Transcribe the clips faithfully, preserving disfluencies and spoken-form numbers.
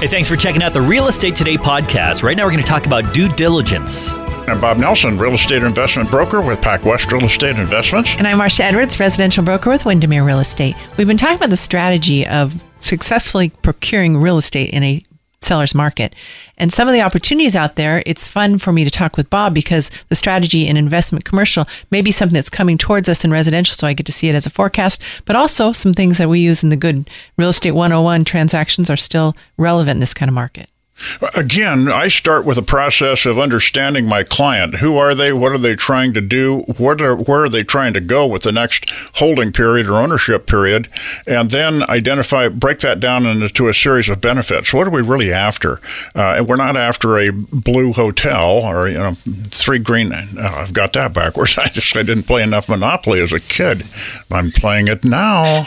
Hey, thanks for checking out the Real Estate Today podcast. Right now, we're going to talk about due diligence. I'm Bob Nelson, real estate investment broker with PacWest Real Estate Investments. And I'm Marcia Edwards, residential broker with Windermere Real Estate. We've been talking about the strategy of successfully procuring real estate in a seller's market. And some of the opportunities out there, it's fun for me to talk with Bob because the strategy in investment commercial may be something that's coming towards us in residential, so I get to see it as a forecast, but also some things that we use in the good real estate one oh one transactions are still relevant in this kind of market. Again, I start with a process of understanding my client. Who are they? What are they trying to do? What are, where are they trying to go with the next holding period or ownership period? And then identify, break that down into a series of benefits. What are we really after? Uh, and we're not after a blue hotel or, you know, three green. Oh, I've got that backwards. I just I didn't play enough Monopoly as a kid. I'm playing it now.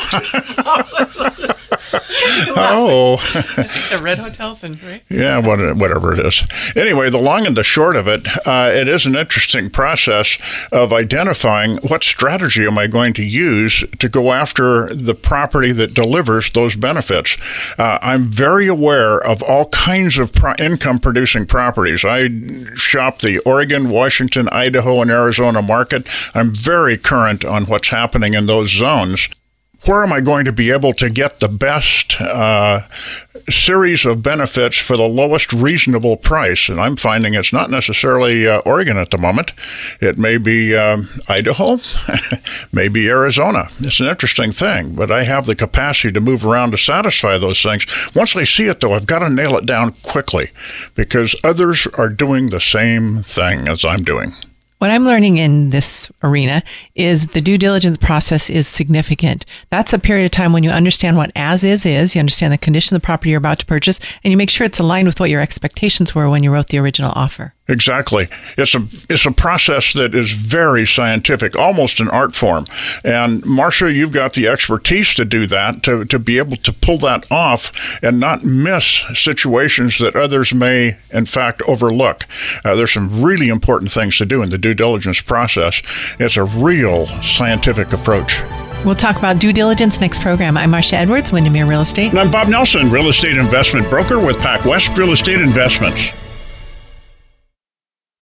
Oh. The red hotels and right? Yeah, whatever it is. Anyway, the long and the short of it, uh, it is an interesting process of identifying what strategy am I going to use to go after the property that delivers those benefits. Uh, I'm very aware of all kinds of pro- income-producing properties. I shop the Oregon, Washington, Idaho, and Arizona market. I'm very current on what's happening in those zones. Where am I going to be able to get the best uh, series of benefits for the lowest reasonable price? And I'm finding it's not necessarily uh, Oregon at the moment. It may be um, Idaho, maybe Arizona. It's an interesting thing, but I have the capacity to move around to satisfy those things. Once I see it, though, I've got to nail it down quickly because others are doing the same thing as I'm doing. What I'm learning in this arena is the due diligence process is significant. That's a period of time when you understand what as is is, you understand the condition of the property you're about to purchase, and you make sure it's aligned with what your expectations were when you wrote the original offer. Exactly. It's a it's a process that is very scientific, almost an art form. And Marcia, you've got the expertise to do that, to, to be able to pull that off and not miss situations that others may, in fact, overlook. Uh, there's some really important things to do in the due diligence process. It's a real scientific approach. We'll talk about due diligence next program. I'm Marcia Edwards, Windermere Real Estate. And I'm Bob Nelson, real estate investment broker with PacWest Real Estate Investments.